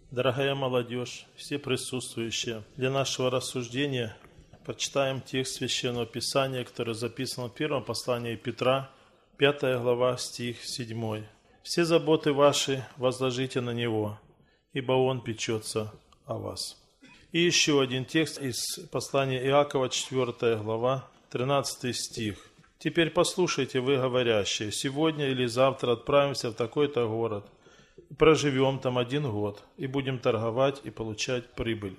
Дорогая молодежь, все присутствующие, для нашего рассуждения прочитаем текст Священного Писания, который записан в первом послании Петра, 5 глава, стих 7. «Все заботы ваши возложите на Него, ибо Он печется о вас». И еще один текст из послания Иакова, 4 глава, 13 стих. «Теперь послушайте, вы говорящие, сегодня или завтра отправимся в такой-то город, проживем там 1 год и будем торговать и получать прибыль».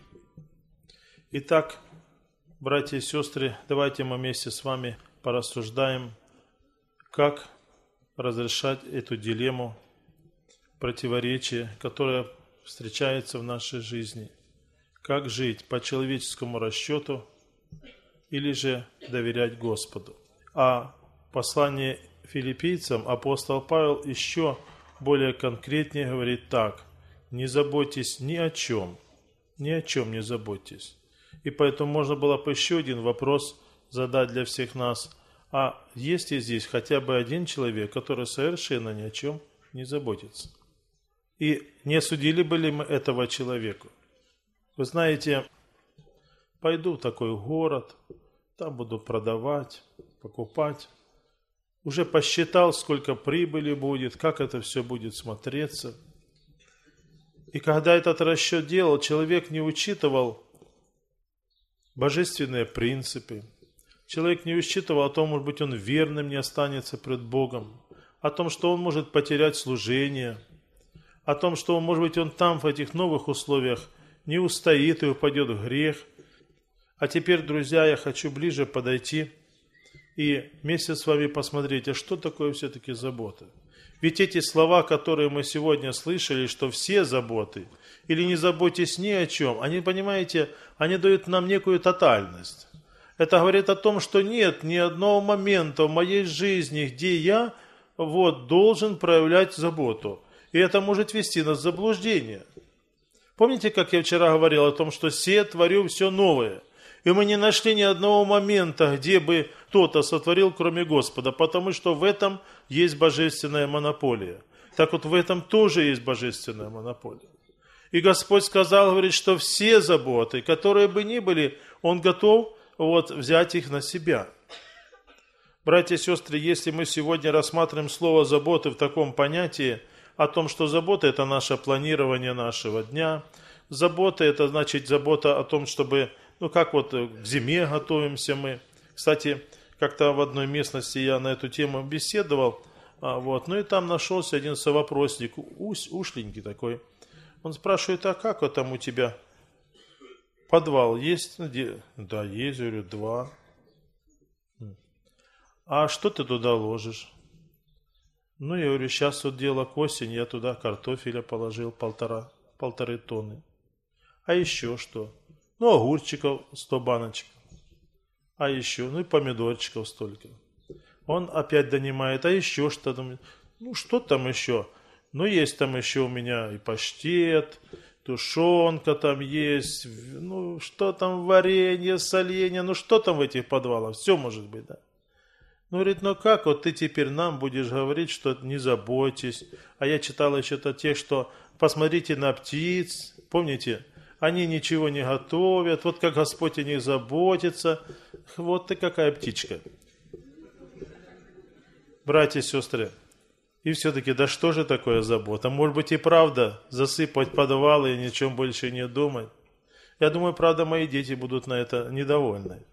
Итак, братья и сестры, давайте мы вместе с вами порассуждаем, как разрешать эту дилемму, противоречие, которое встречается в нашей жизни. Как жить по человеческому расчету или же доверять Господу. А в послании филиппийцам апостол Павел еще более конкретнее говорит так: не заботьтесь ни о чем не заботьтесь. И поэтому можно было бы еще один вопрос задать для всех нас: а есть ли здесь хотя бы один человек, который совершенно ни о чем не заботится? И не осудили бы ли мы этого человека? Вы знаете, пойду в такой город, там буду продавать, покупать. Уже посчитал, сколько прибыли будет, как это все будет смотреться. И когда этот расчет делал, человек не учитывал божественные принципы. Человек не учитывал о том, может быть, он верным не останется пред Богом, о том, что он может потерять служение, о том, что, может быть, он там в этих новых условиях не устоит и упадет в грех. А теперь, друзья, я хочу ближе подойти и вместе с вами посмотреть, а что такое все-таки забота. Ведь эти слова, которые мы сегодня слышали, что все заботы, или не заботьтесь ни о чем, они, понимаете, они дают нам некую тотальность. Это говорит о том, что нет ни одного момента в моей жизни, где я должен проявлять заботу. И это может вести нас в заблуждение. Помните, как я вчера говорил о том, что «се творю все новое». И мы не нашли ни одного момента, где бы кто-то сотворил, кроме Господа, потому что в этом есть божественная монополия. Так вот, в этом тоже есть божественная монополия. И Господь сказал, говорит, что все заботы, которые бы ни были, Он готов взять их на себя. Братья и сестры, если мы сегодня рассматриваем слово «заботы» в таком понятии, о том, что забота – это наше планирование нашего дня, забота – это значит забота о том, чтобы, как к зиме готовимся мы. Кстати, как-то в одной местности я на эту тему беседовал, и там нашелся один совопросник, ушленький такой. Он спрашивает, а как там у тебя подвал есть? Да, есть, говорю, 2. А что ты туда ложишь? Я говорю, сейчас дело к осени, я туда картофеля положил 1,5 тонны. А еще что? Огурчиков 100 баночек. А еще, и помидорчиков столько. Он опять донимает, а еще что там? Что там еще? Есть там еще у меня и паштет, тушенка там есть, что там, варенье, соленье, что там в этих подвалах? Все может быть, да. Говорит, как ты теперь нам будешь говорить, что не заботьтесь? А я читал еще текст, что посмотрите на птиц, помните? Они ничего не готовят, как Господь о них заботится. Вот ты какая птичка. Братья и сестры, и все-таки, да что же такое забота? Может быть и правда засыпать подвалы и ни о чем больше не думать? Я думаю, правда, мои дети будут на это недовольны.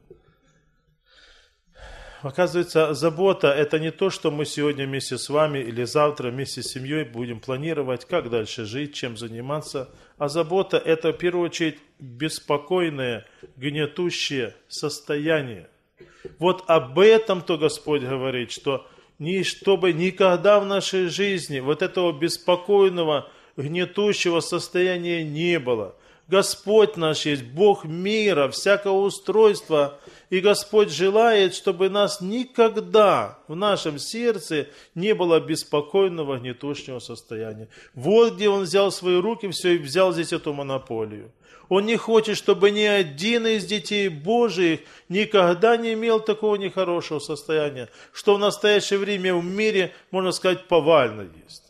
Оказывается, забота – это не то, что мы сегодня вместе с вами или завтра вместе с семьей будем планировать, как дальше жить, чем заниматься. А забота – это, в первую очередь, беспокойное, гнетущее состояние. Об этом-то Господь говорит, что чтобы никогда в нашей жизни этого беспокойного, гнетущего состояния не было. Господь наш есть Бог мира, всякого устройства, и Господь желает, чтобы нас никогда в нашем сердце не было беспокойного, гнетущего состояния. Где Он взял в свои руки все и взял здесь эту монополию. Он не хочет, чтобы ни один из детей Божиих никогда не имел такого нехорошего состояния, что в настоящее время в мире, можно сказать, повально есть.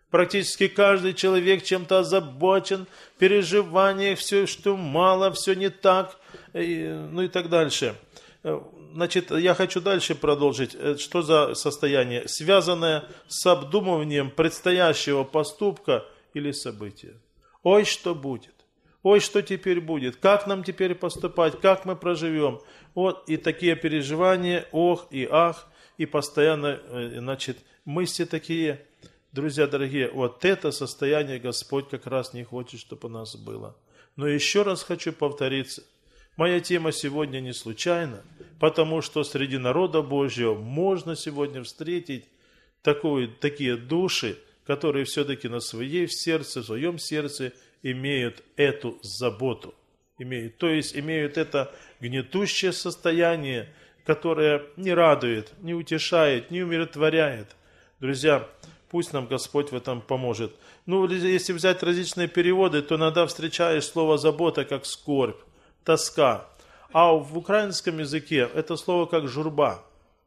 Практически каждый человек чем-то озабочен, переживаниях, все, что мало, все не так, ну и так дальше. Значит, я хочу дальше продолжить. Что за состояние? Связанное с обдумыванием предстоящего поступка или события. Ой, что будет? Ой, что теперь будет? Как нам теперь поступать? Как мы проживем? Вот и такие переживания, ох и ах, и постоянно, значит, мысли такие. Друзья дорогие, вот это состояние Господь как раз не хочет, чтобы у нас было. Но еще раз хочу повториться. Моя тема сегодня не случайна, потому что среди народа Божьего можно сегодня встретить такие души, которые все-таки на в своем сердце имеют эту заботу. То есть имеют это гнетущее состояние, которое не радует, не утешает, не умиротворяет. Друзья, пусть нам Господь в этом поможет. Ну, если взять различные переводы, то иногда встречаешь слово «забота» как скорбь, тоска. А в украинском языке это слово как журба.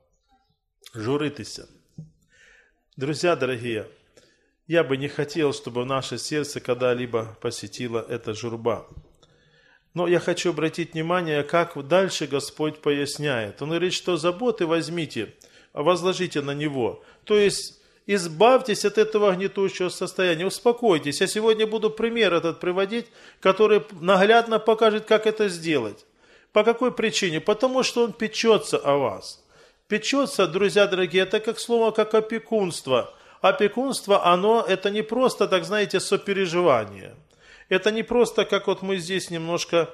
Журитися. Друзья дорогие, я бы не хотел, чтобы наше сердце когда-либо посетила эта журба. Но я хочу обратить внимание, как дальше Господь поясняет. Он говорит, что заботы возьмите, возложите на Него. То есть избавьтесь от этого гнетущего состояния, успокойтесь. Я сегодня буду пример этот приводить, который наглядно покажет, как это сделать. По какой причине? Потому что Он печется о вас. Печется, друзья дорогие, это как слово, как опекунство. Опекунство, это не просто, так знаете, сопереживание. Это не просто, как вот мы здесь немножко,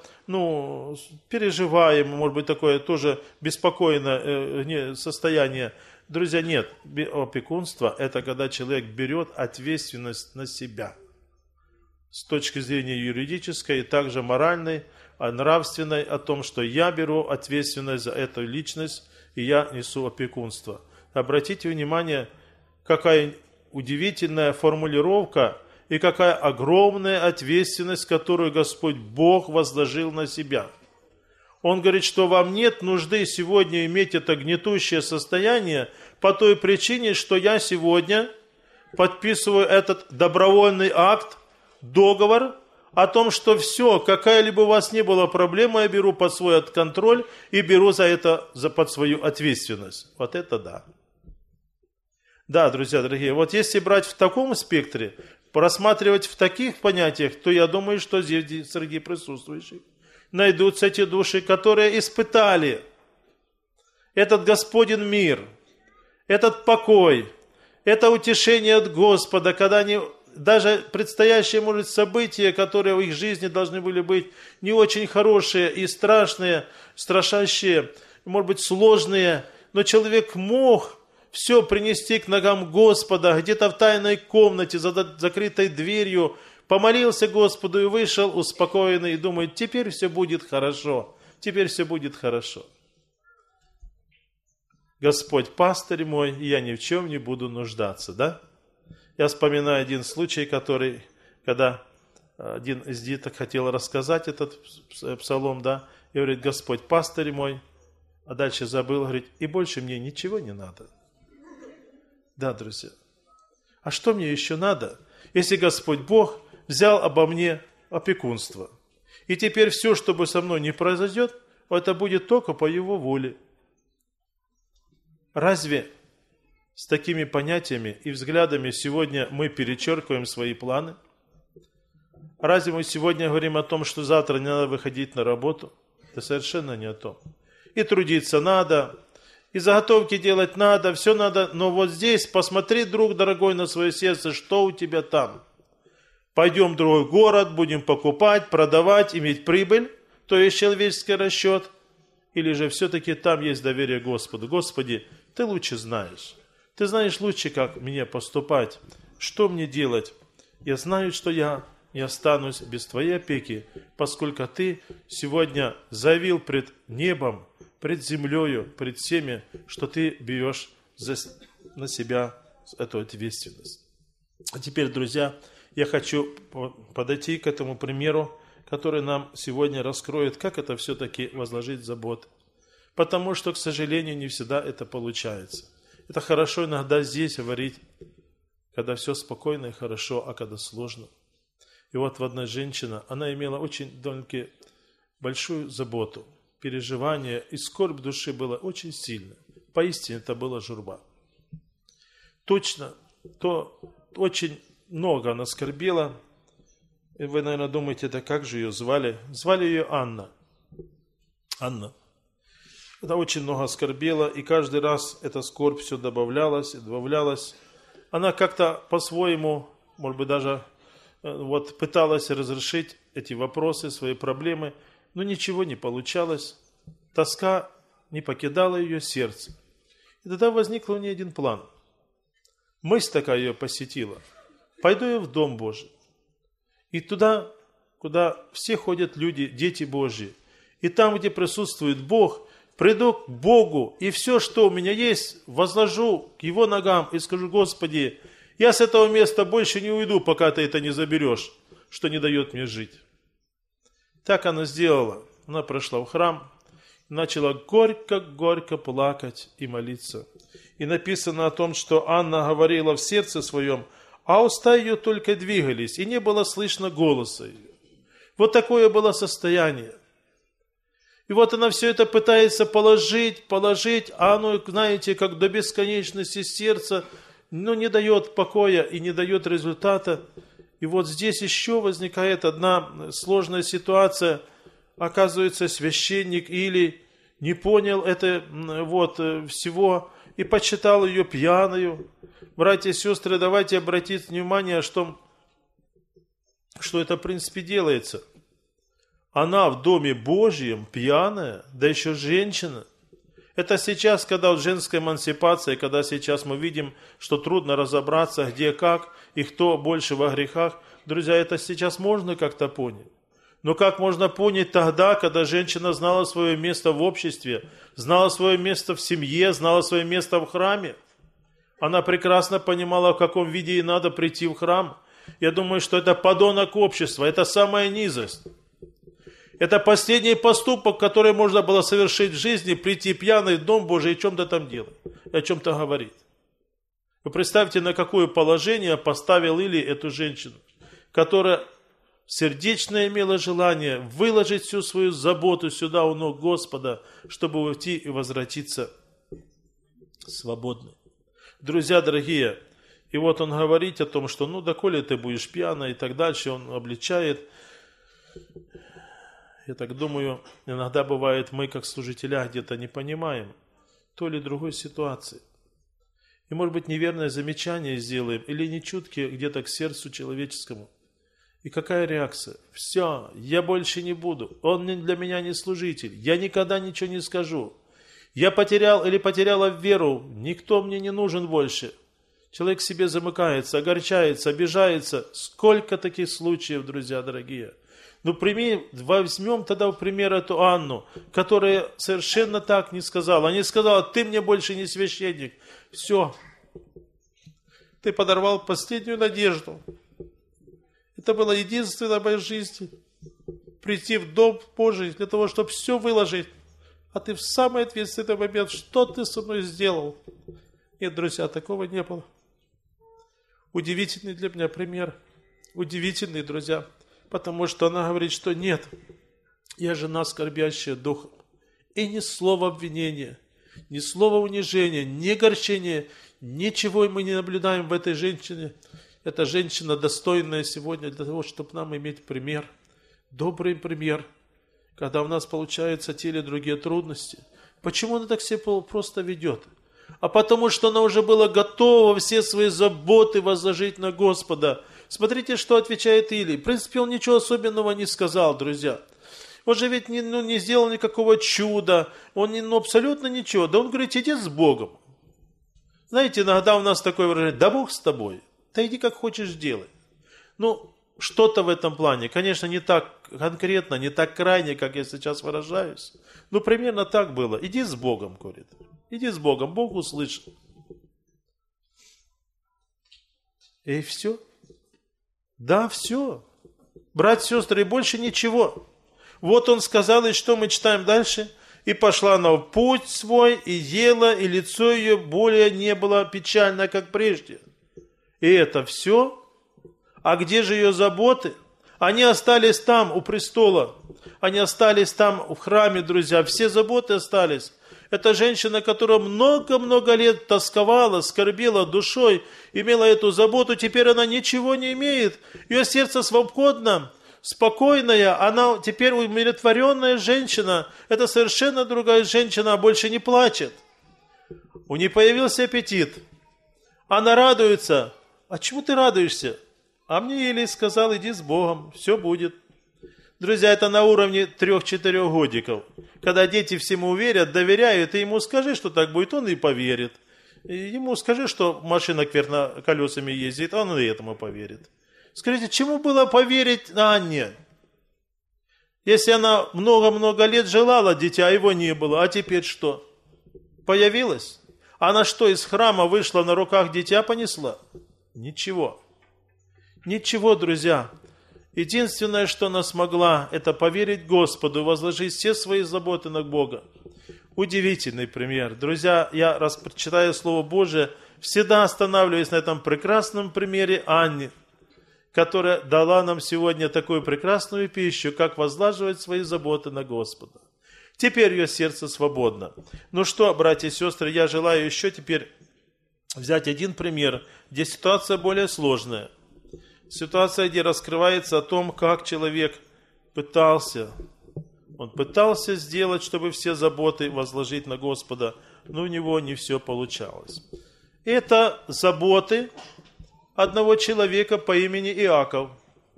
переживаем, может быть, такое тоже беспокойное состояние. Друзья, нет, опекунство – это когда человек берет ответственность на себя. С точки зрения юридической и также моральной, нравственной, о том, что я беру ответственность за эту личность, и я несу опекунство. Обратите внимание, какая удивительная формулировка и какая огромная ответственность, которую Господь Бог возложил на себя. Он говорит, что вам нет нужды сегодня иметь это гнетущее состояние по той причине, что я сегодня подписываю этот добровольный акт, договор о том, что все, какая-либо у вас не была проблема, я беру под свой контроль и беру под свою ответственность. Вот это да. Да, друзья дорогие, вот если брать в таком спектре, рассматривать в таких понятиях, то я думаю, что здесь среди присутствующих найдутся те души, которые испытали этот Господень мир, этот покой, это утешение от Господа, когда они даже предстоящие, может, события, которые в их жизни должны были быть не очень хорошие и страшные, страшащие, может быть, сложные, но человек мог все принести к ногам Господа, где-то в тайной комнате, за закрытой дверью, помолился Господу и вышел успокоенный и думает, теперь все будет хорошо, теперь все будет хорошо. Господь пастырь мой, и я ни в чем не буду нуждаться, да? Я вспоминаю один случай, когда один из деток хотел рассказать этот псалом, да, и говорит, Господь пастырь мой, а дальше забыл, говорит, и больше мне ничего не надо. Да, друзья. А что мне еще надо, если Господь Бог взял обо мне опекунство? И теперь все, что бы со мной не произойдет, это будет только по Его воле. Разве с такими понятиями и взглядами сегодня мы перечеркиваем свои планы? Разве мы сегодня говорим о том, что завтра не надо выходить на работу? Это совершенно не о том. И трудиться надо, и заготовки делать надо, все надо, но вот здесь посмотри, друг дорогой, на свое сердце, что у тебя там. Пойдем в другой город, будем покупать, продавать, иметь прибыль, то есть человеческий расчет, или же все-таки там есть доверие Господу. Господи, Ты лучше знаешь. Ты знаешь лучше, как мне поступать, что мне делать. Я знаю, что я не останусь без Твоей опеки, поскольку Ты сегодня заявил пред небом, пред землею, пред всеми, что Ты берешь на себя эту ответственность. А теперь, друзья, я хочу подойти к этому примеру, который нам сегодня раскроет, как это все-таки возложить заботы. Потому что, к сожалению, не всегда это получается. Это хорошо иногда здесь говорить, когда все спокойно и хорошо, а когда сложно. И вот в одной женщина, она имела очень довольно-таки большую заботу, переживание, и скорбь души была очень сильная. Поистине это была журба. Точно, то очень много она скорбела. И вы, наверное, думаете, да как же ее звали? Звали ее Анна. Анна. Она очень много скорбела, и каждый раз эта скорбь все добавлялась и добавлялась. Она как-то по-своему, может быть, даже вот пыталась разрешить эти вопросы, свои проблемы, но ничего не получалось. Тоска не покидала ее сердце. И тогда возник у нее один план. Мысль такая ее посетила. Пойду я в Дом Божий. И туда, куда все ходят люди, дети Божьи. И там, где присутствует Бог, приду к Богу, и все, что у меня есть, возложу к Его ногам и скажу: Господи, я с этого места больше не уйду, пока Ты это не заберешь, что не дает мне жить. Так она сделала. Она прошла в храм, начала горько-горько плакать и молиться. И написано о том, что Анна говорила в сердце своем, а уста ее только двигались, и не было слышно голоса ее. Вот такое было состояние. И вот она все это пытается положить, а оно, знаете, как до бесконечности сердца, но не дает покоя и не дает результата. И вот здесь еще возникает одна сложная ситуация. Оказывается, священник или не понял это вот всего и почитал ее пьяную. Братья и сестры, давайте обратить внимание, что это в принципе делается. Она в Доме Божьем пьяная, да еще женщина. Это сейчас, когда вот женская эмансипация, когда сейчас мы видим, что трудно разобраться, где как и кто больше во грехах. Друзья, это сейчас можно как-то понять. Но как можно понять тогда, когда женщина знала свое место в обществе, знала свое место в семье, знала свое место в храме? Она прекрасно понимала, в каком виде ей надо прийти в храм. Я думаю, что это подонок общества, это самая низость. Это последний поступок, который можно было совершить в жизни, прийти пьяный в Дом Божий и о чем-то там делать, о чем-то говорить. Вы представьте, на какое положение поставил Или эту женщину, которая сердечно имела желание выложить всю свою заботу сюда у ног Господа, чтобы уйти и возвратиться свободной. Друзья дорогие, и вот он говорит о том, что доколе ты будешь пьяна и так дальше, он обличает. Я так думаю, иногда бывает, мы как служителя где-то не понимаем той или другой ситуации. И может быть неверное замечание сделаем или нечуткие где-то к сердцу человеческому. И какая реакция? Все, я больше не буду. Он для меня не служитель. Я никогда ничего не скажу. Я потерял или потеряла веру. Никто мне не нужен больше. Человек в себе замыкается, огорчается, обижается. Сколько таких случаев, друзья дорогие. Возьмем тогда в пример эту Анну, которая совершенно так не сказала. Она не сказала: ты мне больше не священник. Все. Ты подорвал последнюю надежду. Это было единственное в моей жизни. Прийти в Дом Божий для того, чтобы все выложить. А ты в самый ответственный момент, что ты со мной сделал? Нет, друзья, такого не было. Удивительный для меня пример. Удивительный, друзья. Потому что она говорит, что нет, я жена, скорбящая духом. И ни слова обвинения, ни слова унижения, ни огорчения, ничего мы не наблюдаем в этой женщине. Эта женщина достойная сегодня для того, чтобы нам иметь пример, добрый пример, когда у нас получаются те или другие трудности. Почему она так себя просто ведет? А потому что она уже была готова все свои заботы возложить на Господа. Смотрите, что отвечает Или. В принципе, он ничего особенного не сказал, друзья. Он же ведь не сделал никакого чуда, он абсолютно ничего. Да он говорит: иди с Богом. Знаете, иногда у нас такое выражение: да Бог с тобой, да иди как хочешь делай. Что-то в этом плане. Конечно, не так конкретно, не так крайне, как я сейчас выражаюсь. Примерно так было. Иди с Богом, говорит. Иди с Богом, Бог услышит. И все. Да, все. Братья и сестры, и больше ничего. Вот он сказал, и что мы читаем дальше? И пошла она в путь свой, и ела, и лицо ее более не было печально, как прежде. И это все? А где же ее заботы? Они остались там, у престола. Они остались там, в храме, друзья. Все заботы остались. Это женщина, которая много-много лет тосковала, скорбела душой, имела эту заботу. Теперь она ничего не имеет. Ее сердце свободно, спокойная. Она теперь умиротворенная женщина. Это совершенно другая женщина, а больше не плачет. У нее появился аппетит. Она радуется. А чему ты радуешься? А мне Елей сказал, иди с Богом, все будет. Друзья, это на уровне 3-4 годиков. Когда дети всему верят, доверяют, и ему скажи, что так будет, он и поверит. И ему скажи, что машина кверх колесами ездит, он и этому поверит. Скажите, чему было поверить Анне? Если она много-много лет желала дитя, а его не было, а теперь что? Появилась? Она что, из храма вышла, на руках дитя понесла? Ничего. Ничего, друзья. Единственное, что она смогла, это поверить Господу и возложить все свои заботы на Бога. Удивительный пример. Друзья, я, раз прочитаю Слово Божие, всегда останавливаюсь на этом прекрасном примере Анны, которая дала нам сегодня такую прекрасную пищу, как возлаживать свои заботы на Господа. Теперь ее сердце свободно. Ну что, братья и сестры, я желаю еще теперь взять один пример, где ситуация более сложная. Ситуация, где раскрывается о том, как человек пытался сделать, чтобы все заботы возложить на Господа, но у него не все получалось. Это заботы одного человека по имени Иаков.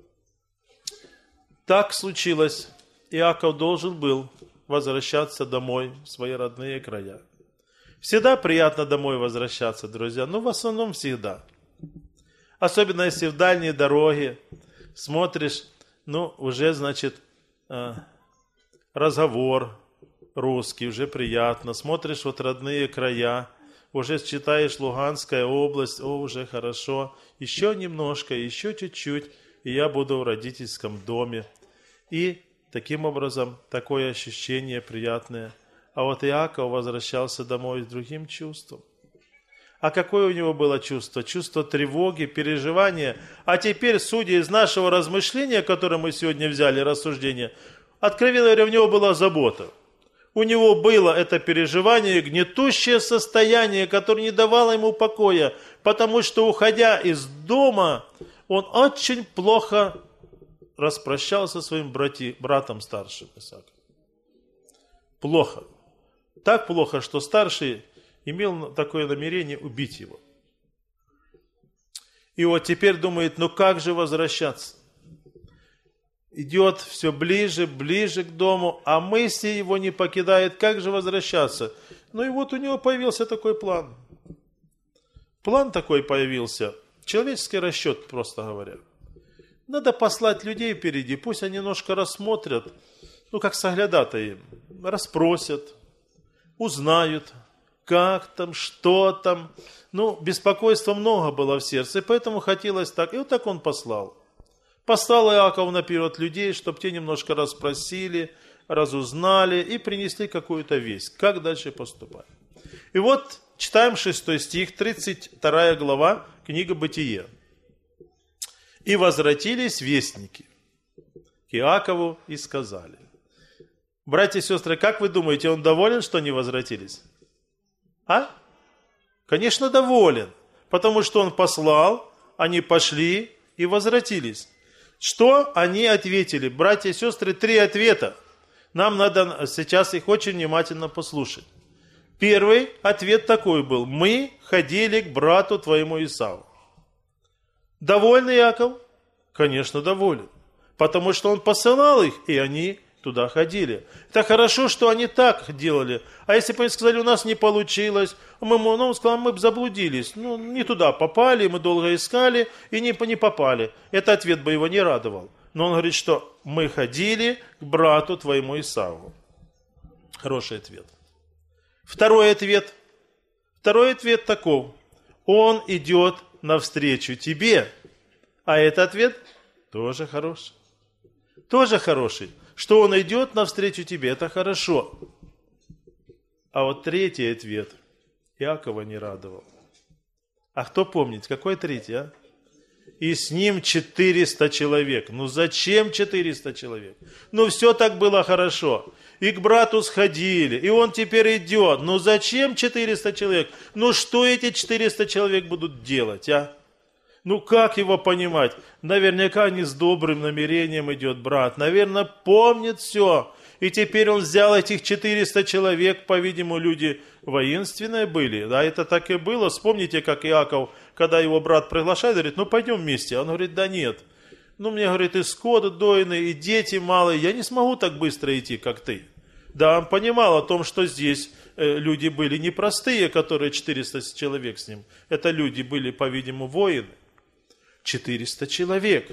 Так случилось. Иаков должен был возвращаться домой в свои родные края. Всегда приятно домой возвращаться, друзья, но в основном всегда. Особенно если в дальние дороги смотришь, уже, разговор русский, уже приятно. Смотришь родные края, уже читаешь Луганская область, уже хорошо. Еще немножко, еще чуть-чуть, и я буду в родительском доме. И таким образом, такое ощущение приятное. А вот Иаков возвращался домой с другим чувством. А какое у него было чувство? Чувство тревоги, переживания. А теперь, судя из нашего размышления, которое мы сегодня взяли, рассуждение, откровенно говоря, у него была забота. У него было это переживание, гнетущее состояние, которое не давало ему покоя, потому что, уходя из дома, он очень плохо распрощался со своим братом старшим Исааком. Плохо. Так плохо, что старший имел такое намерение убить его. И вот теперь думает, как же возвращаться? Идет все ближе, ближе к дому, а мысли его не покидает, как же возвращаться? И вот у него появился такой план. План такой появился, человеческий расчет, просто говоря. Надо послать людей впереди, пусть они немножко рассмотрят, как соглядатые, расспросят, узнают, как там, что там. Беспокойства много было в сердце, и поэтому хотелось так. И вот так он послал. Послал Иаков наперед людей, чтобы те немножко расспросили, разузнали и принесли какую-то весть. Как дальше поступать? И вот читаем 6 стих, 32 глава, книга Бытие. «И возвратились вестники к Иакову и сказали». Братья и сестры, как вы думаете, он доволен, что они возвратились? Конечно, доволен, потому что он послал, они пошли и возвратились. Что они ответили? Братья и сестры, 3 ответа. Нам надо сейчас их очень внимательно послушать. Первый ответ такой был. Мы ходили к брату твоему Исаву. Довольны Иаков? Конечно, доволен. Потому что он посылал их, и они туда ходили. Это хорошо, что они так делали. А если бы они сказали, у нас не получилось, он сказал, мы бы заблудились. Не туда попали, мы долго искали и не попали. Этот ответ бы его не радовал. Но он говорит, что мы ходили к брату твоему Исаву. Хороший ответ. Второй ответ таков. Он идет навстречу тебе. А этот ответ тоже хороший. Тоже хороший. Что он идет навстречу тебе, это хорошо. А вот третий ответ Иакова не радовал. А кто помнит, какой третий, а? И с ним 400 человек. Ну зачем 400 человек? Ну все так было хорошо. И к брату сходили, и он теперь идет. Ну зачем 400 человек? Ну что эти 400 человек будут делать, а? Ну как его понимать? Наверняка не с добрым намерением идет брат. Наверное, помнит все. И теперь он взял этих 400 человек, по-видимому, люди воинственные были. Да, это так и было. Вспомните, как Иаков, когда его брат приглашает, говорит, ну пойдем вместе. Он говорит, да нет. Ну мне, говорит, и скоты дойные, и дети малые. Я не смогу так быстро идти, как ты. Да, он понимал о том, что здесь люди были непростые, которые 400 человек с ним. Это люди были, по-видимому, воины. 400 человек.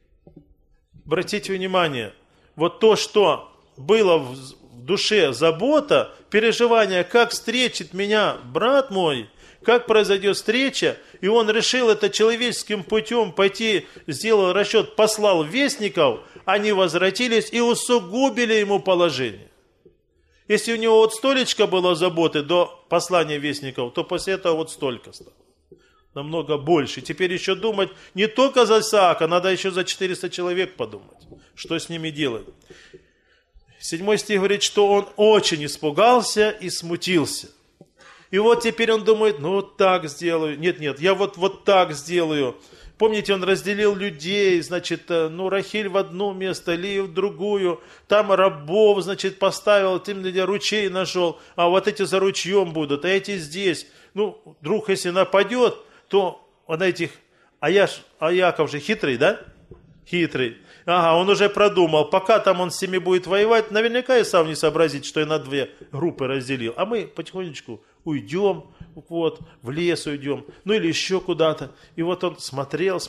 Обратите внимание, вот то, что было в душе забота, переживание, как встретит меня брат мой, как произойдет встреча, и он решил это человеческим путем пойти, сделал расчет, послал вестников, они возвратились и усугубили ему положение. Если у него вот столечко было заботы до послания вестников, то после этого вот столько стало. Намного больше. Теперь еще думать не только за Исаака, надо еще за 400 человек подумать, что с ними делать. 7 стих говорит, что он очень испугался и смутился. И вот теперь он думает, ну вот так сделаю. Нет, я вот так сделаю. Помните, он разделил людей, значит, ну Рахиль в одно место, Лию в другую. Там рабов, значит, поставил, тем ручей нашел. А вот эти за ручьем будут, а эти здесь. Ну, вдруг, если нападет, то он этих... А Яков же хитрый, да? Хитрый. Ага, он уже продумал, пока там он с ними будет воевать, наверняка и сам не сообразит, что я на 2 группы разделил. А мы потихонечку уйдем, вот, в лес уйдем, ну или еще куда-то. И вот он смотрел,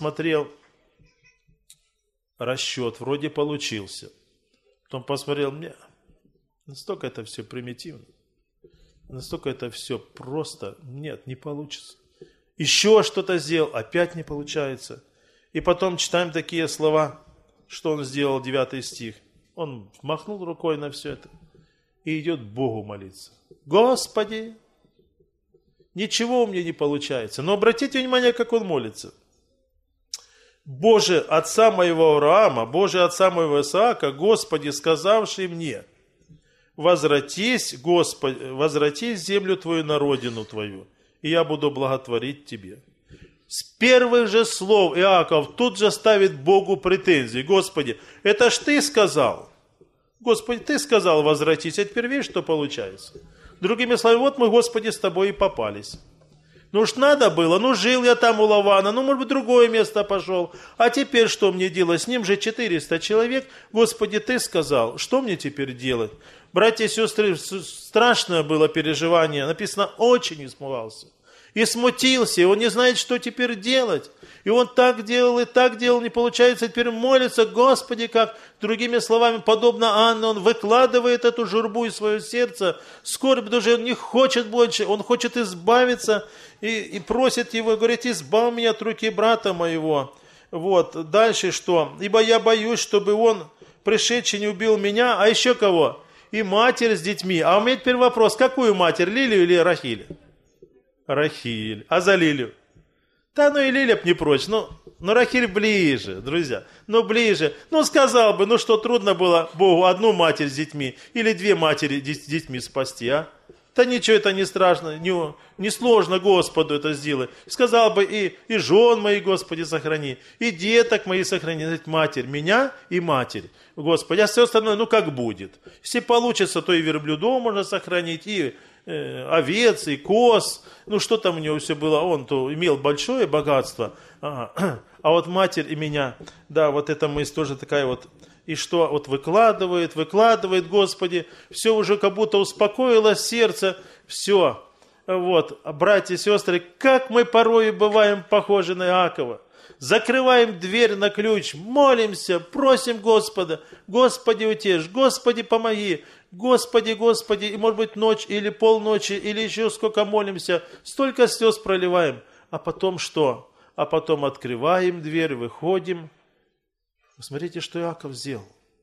расчет вроде получился. Потом посмотрел, мне настолько это все примитивно, настолько это все просто, нет, не получится. Еще что-то сделал, опять не получается. И потом читаем такие слова, что он сделал, 9 стих. Он махнул рукой на все это и идет Богу молиться. Господи, ничего у меня не получается. Но обратите внимание, как он молится. Боже, отца моего Авраама, Боже, отца моего Исаака, Господи, сказавший мне, возвратись, Господи, возвратись в землю Твою на родину Твою, и я буду благотворить Тебе. С первых же слов Иаков тут же ставит Богу претензии. Господи, это ж Ты сказал. Господи, Ты сказал возвратись, а теперь видишь, что получается. Другими словами, вот мы, Господи, с Тобой и попались. Ну уж надо было, ну жил я там у Лавана, ну может быть другое место пошел. А теперь что мне делать? С ним же 400 человек. Господи, Ты сказал, что мне теперь делать? Братья и сестры, страшное было переживание. Написано, очень испугался. И смутился, и он не знает, что теперь делать. И он так делал, не получается, теперь молится, Господи, как, другими словами, подобно Анне, он выкладывает эту журбу из своего сердца, скорбь даже он не хочет больше, он хочет избавиться, и просит его, говорит, избавь меня от руки брата моего. Вот, дальше что? Ибо я боюсь, чтобы он, пришедший, не убил меня, а еще кого? И матерь с детьми. А у меня теперь вопрос, какую матерь, Лилию или Рахиль? Рахиль. А за Лилию? Да, ну и Лилия б не прочь. Ну Рахиль ближе, друзья. Ну ближе. Ну сказал бы, ну что трудно было Богу одну матерь с детьми или 2 матери с детьми спасти, а? Да ничего, это не страшно, не сложно Господу это сделать. Сказал бы и жен моих, Господи, сохрани, и деток моих сохрани. Матерь, меня и матерь, Господи. А все остальное, ну как будет. Если получится, то и верблюдов можно сохранить, и овец, и коз. Ну что там у него все было, он-то имел большое богатство. А вот матерь и меня, да, вот эта мысль тоже такая вот. И что вот выкладывает, Господи, все уже как будто успокоилось сердце, все. Вот, братья и сестры, как мы порой бываем похожи на Иакова. Закрываем дверь на ключ, молимся, просим Господа, Господи, утешь, Господи, помоги, Господи, Господи, и может быть ночь или полночи, или еще сколько молимся, столько слез проливаем. А потом что? А потом открываем дверь, выходим. Посмотрите, что Иаков сделал.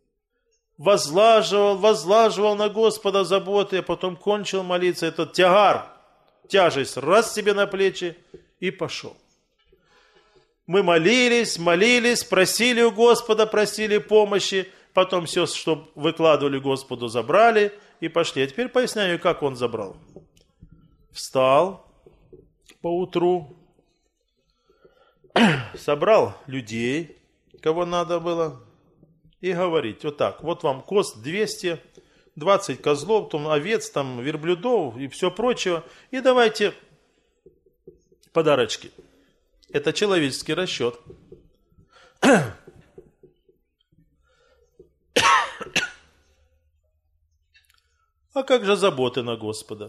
Возлаживал на Господа заботы, а потом кончил молиться. Этот тягар, тяжесть, раз себе на плечи и пошел. Мы молились, просили у Господа, просили помощи, потом все, что выкладывали Господу, забрали и пошли. А теперь поясняю, как он забрал. Встал поутру, собрал людей, кого надо было, и говорить вот так: вот вам коз 220 козлов, там овец, там верблюдов и все прочее, и давайте подарочки. Это человеческий расчет. А как же заботы на Господа?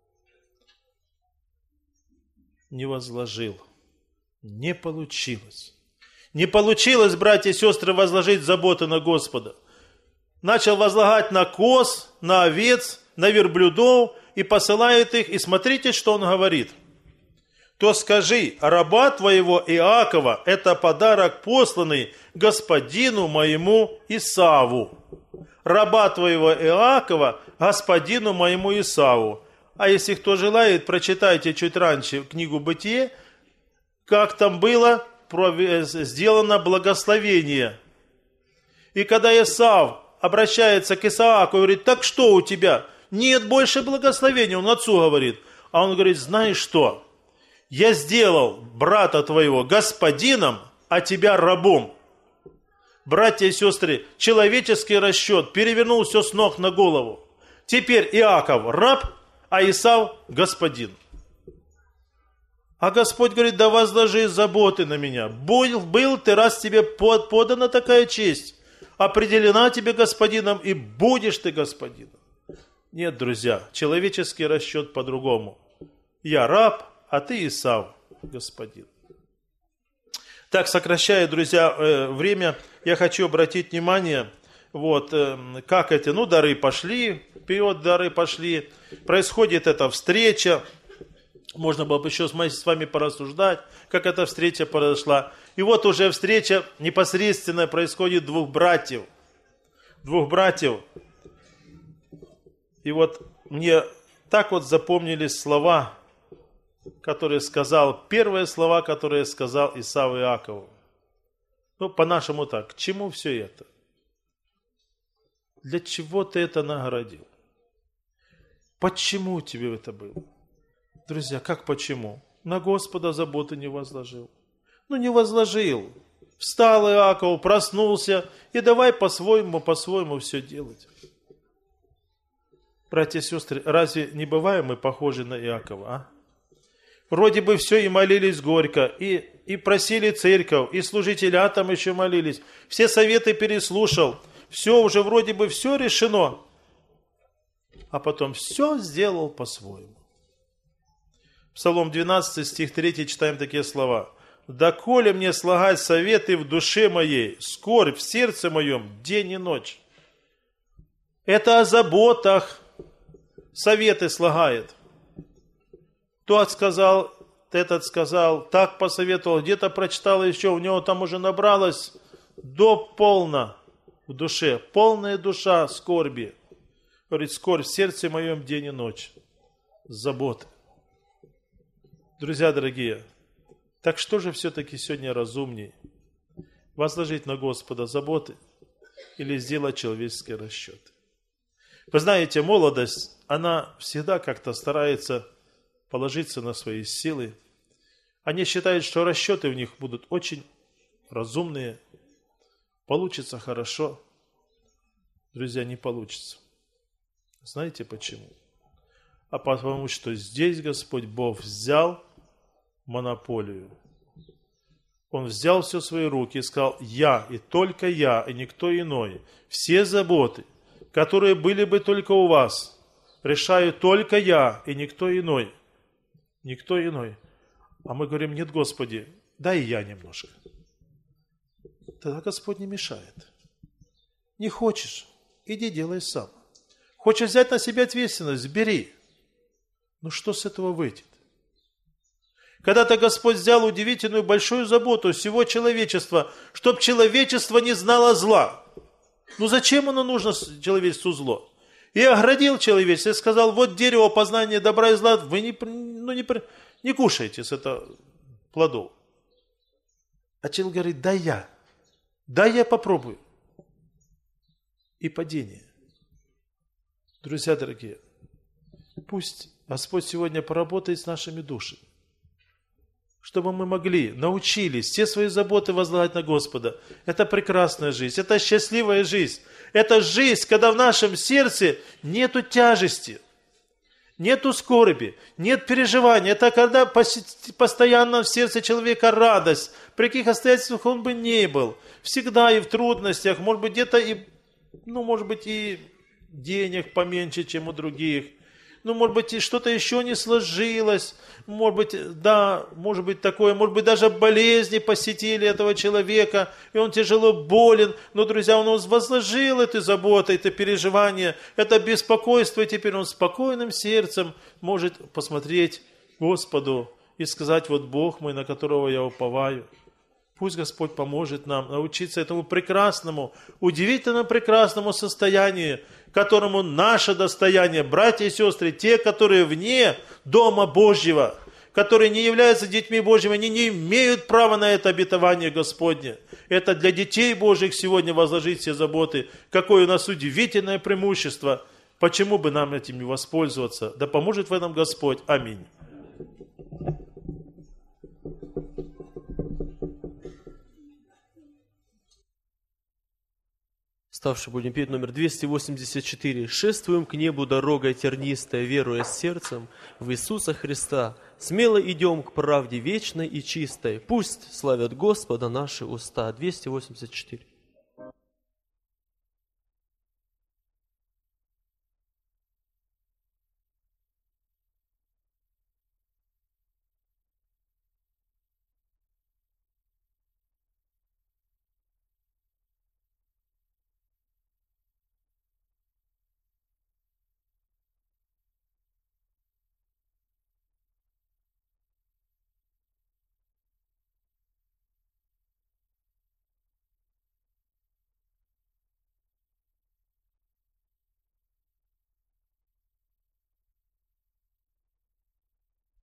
Не возложил. Не получилось. Не получилось, братья и сестры, возложить заботы на Господа. Начал возлагать на коз, на овец, на верблюдов, и посылает их, и смотрите, что он говорит. То скажи: раба твоего Иакова – это подарок, посланный господину моему Исаву. Раба твоего Иакова – господину моему Исаву. А если кто желает, прочитайте чуть раньше книгу «Бытие», как там было сделано благословение. И когда Исав обращается к Исааку и говорит: так что у тебя? Нет больше благословения, он отцу говорит. А он говорит: знаешь что? Я сделал брата твоего господином, а тебя рабом. Братья и сестры, человеческий расчет перевернул все с ног на голову. Теперь Иаков раб, а Исав господин. А Господь говорит: да возложи заботы на меня. Был ты, раз тебе подана такая честь, определена тебе господином, и будешь ты господином. Нет, друзья, человеческий расчет по-другому. Я раб, а ты Исав, господин. Так, сокращая, друзья, время, я хочу обратить внимание, вот, как эти, дары пошли, вперед дары пошли, происходит эта встреча, можно было бы еще с вами порассуждать, как эта встреча произошла. И вот уже встреча непосредственно происходит двух братьев. И вот мне так вот запомнились слова, которые сказал, первые слова, которые сказал Исав Иакову. По-нашему так, к чему все это? Для чего ты это наградил? Почему тебе это было? Друзья, как почему? На Господа заботы не возложил. Не возложил. Встал Иаков, проснулся, и давай по-своему все делать. Братья и сестры, разве не бываем мы похожи на Иакова, а? Вроде бы все и молились горько, и просили церковь, и служителя там еще молились. Все советы переслушал, все уже вроде бы все решено. А потом все сделал по-своему. Псалом 12, стих 3, читаем такие слова. «Доколе мне слагать советы в душе моей, скорбь в сердце моем день и ночь». Это о заботах советы слагает. Тот сказал, этот сказал, так посоветовал, где-то прочитал еще, у него там уже набралось до полна в душе, полная душа скорби. Говорит, скорбь в сердце моем день и ночь. Заботы. Друзья дорогие, так что же все-таки сегодня разумнее? Возложить на Господа заботы или сделать человеческий расчет? Вы знаете, молодость, она всегда как-то старается положиться на свои силы. Они считают, что расчеты у них будут очень разумные, получится хорошо. Друзья, не получится. Знаете почему? А потому что здесь Господь Бог взял монополию. Он взял все в свои руки и сказал: я и только я, и никто иной. Все заботы, которые были бы только у вас, решаю только я и никто иной. Никто иной. А мы говорим: нет, Господи, дай и я немножко. Тогда Господь не мешает. Не хочешь, иди делай сам. Хочешь взять на себя ответственность, бери. Что с этого выйдет? Когда-то Господь взял удивительную большую заботу всего человечества, чтобы человечество не знало зла. Зачем оно нужно человечеству зло? И оградил человечество, и сказал: вот дерево познания добра и зла, вы не кушайте с этого плодов. А человек говорит, да я попробую. И падение. Друзья дорогие, пусть Господь сегодня поработает с нашими душами, чтобы мы могли, научились все свои заботы возлагать на Господа. Это прекрасная жизнь, это счастливая жизнь. Это жизнь, когда в нашем сердце нету тяжести, нету скорби, нет переживаний. Это когда постоянно в сердце человека радость, при каких обстоятельствах он бы ни был. Всегда и в трудностях, может быть, где-то и, может быть, и денег поменьше, чем у других. Может быть, и что-то еще не сложилось. Может быть такое. Может быть, даже болезни посетили этого человека, и он тяжело болен. Но, друзья, он возложил эти заботы, это переживания, это беспокойство, и теперь он спокойным сердцем может посмотреть Господу и сказать, вот Бог мой, на которого я уповаю. Пусть Господь поможет нам научиться этому прекрасному, удивительно прекрасному состоянию, которому наше достояние, братья и сестры, те, которые вне Дома Божьего, которые не являются детьми Божьими, они не имеют права на это обетование Господне. Это для детей Божьих сегодня возложить все заботы. Какое у нас удивительное преимущество. Почему бы нам этим не воспользоваться? Да поможет в этом Господь. Аминь. Ставший будем петь номер 284. «Шествуем к небу дорогой тернистой, веруя сердцем в Иисуса Христа. Смело идем к правде вечной и чистой. Пусть славят Господа наши уста». 284.